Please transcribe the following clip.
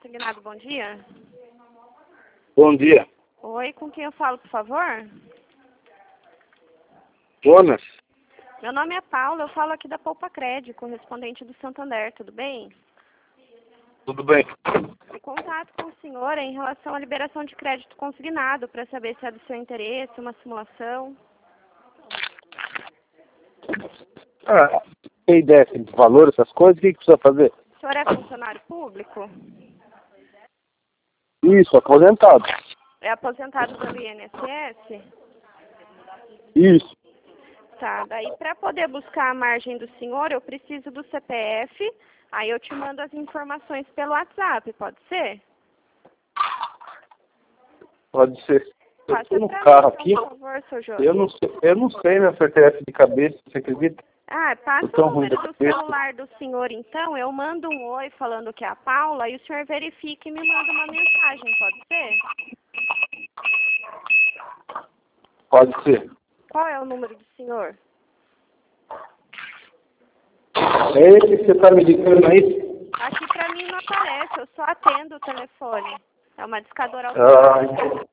Consignado, bom dia. Bom dia. Oi, com quem eu falo, por favor? Jonas? Meu nome é Paula, eu falo aqui da Poupa Crédito, correspondente do Santander, tudo bem? Tudo bem? O contato com o senhor é em relação à liberação de crédito consignado, para saber se é do seu interesse, uma simulação. Tem ideia de valor, essas coisas? O que precisa fazer? O senhor é funcionário público? Isso, aposentado. É aposentado pelo INSS? Isso. Tá, daí para poder buscar a margem do senhor, eu preciso do CPF, aí eu te mando as informações pelo WhatsApp, pode ser? Pode ser. Eu Passa estou no pra carro mim, aqui. então, por favor, seu Jonas. Eu não sei meu CPF de cabeça, você acredita? Ah, passa Tô tão o ruim número da do cabeça. celular do senhor, então, eu mando um oi falando que é a Paula, e o senhor verifica e me manda uma mensagem, pode ser? Pode ser. Qual é o número do senhor? É esse que você está me ligando aí? Aqui pra mim não aparece, eu só atendo o telefone. É uma discadora Ah, automática.